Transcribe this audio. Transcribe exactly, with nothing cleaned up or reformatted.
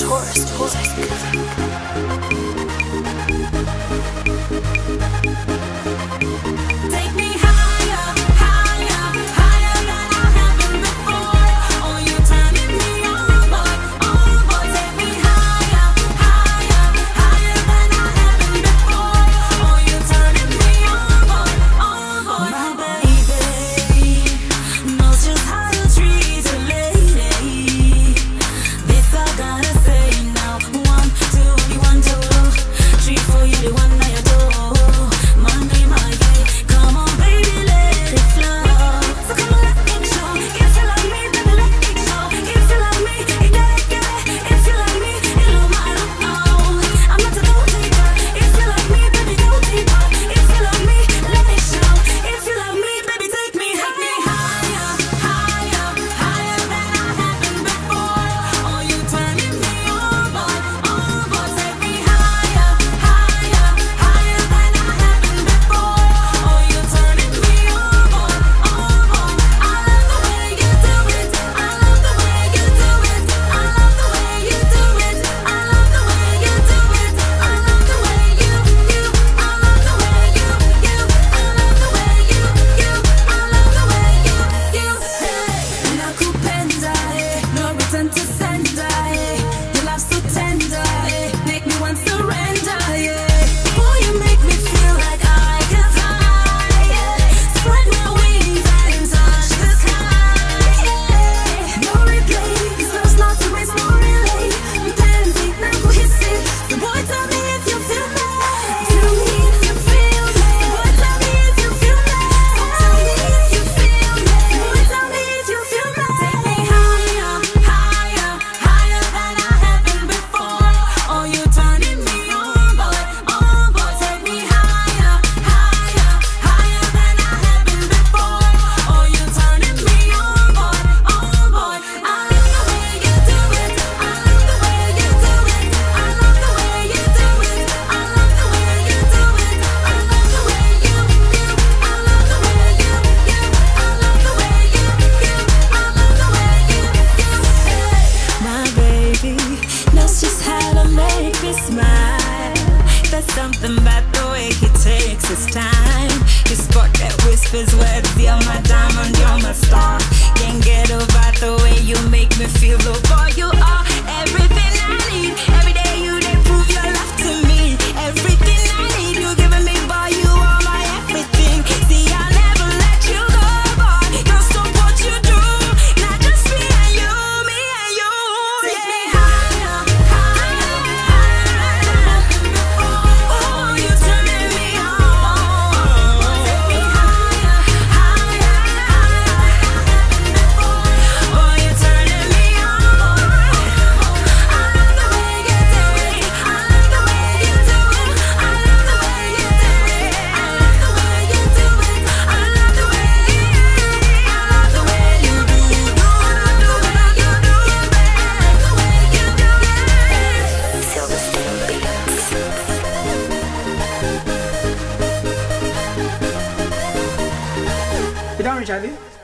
Taurus music. Take me higher, higher, higher than I have been before. Oh, you turning me on, boy, on, boy. Take me higher, higher, higher than I have been before. Oh, you turning me on, boy, on, boy. My baby knows just how to treat a lady. This I gotta say now. One, two, you one, two, three, four, you the one I adore. Monday, my day, come on, baby, let it flow. So come on, let it show. If you like me, baby, let it show. If you like me, you get it, get it. If you like me, you know my love. I'm not to go deeper. If you like me, baby, go deeper. If you like me, let it show. If you like me, baby, take me higher, higher, higher than I have been before. Oh, you turning me on, boy, on, boy. Take me higher, higher, higher than I have been before. Oh, you turning me on, boy, on, boy. I love the way you do it. I love the way you do it. I love the way you do it. I love the way you do it. I love the way you, you. I love the way you, you. I love the way you, you. I love the way you, you. Hey, nakupenda, eh. No return to sender, eh. Your love so tender, eh. Make me want surrender, yeah. Boy, you make me feel like I can fly, yeah. Spread my wings and touch the sky, yeah. No replay, 'cause there's not to waste, no relay. Mpenzi, nakuhisi. So boy, tell me if you feel me. Tell me if you feel me. So boy, tell me if you feel me. So tell me if you feel me. So boy, tell me if you feel me. Take me higher, higher, higher than I have been before. Oh, you turning me on, boy, on, boy. Take me higher, higher, higher than I have been before. Oh, you turning me on, boy, on, boy. I love the way you do it. I love the way you do it. I love the way you do it. I love the way you do it. I love the way you, you. I love the way you, you. I love the way you, you. I love the way you, you. Hey, my baby knows just how to make me smile. There's something about the way he takes his time. His spark that whispers words. You're my diamond, you're my star. Can't get over the way you make me feel. Oh boy, you are everything I need. Every day you they prove your love to me. Everything I need, you giving me, boy. You are my everything. See, I'll never let you go, boy. Don't stop what you do. Not just me and you, me and you. Take me higher, higher, higher than before. Oh, you turning me on. Take me higher, higher, higher than before. Oh, you turning me on. I love the way you do it. I love the way you do it. I love the way you do it. I love the way you do it. I love the way you. I love the way you do. I love the way you do it. I love the way you do it. Silverstein Beats. Bir daha mı rica edeyim?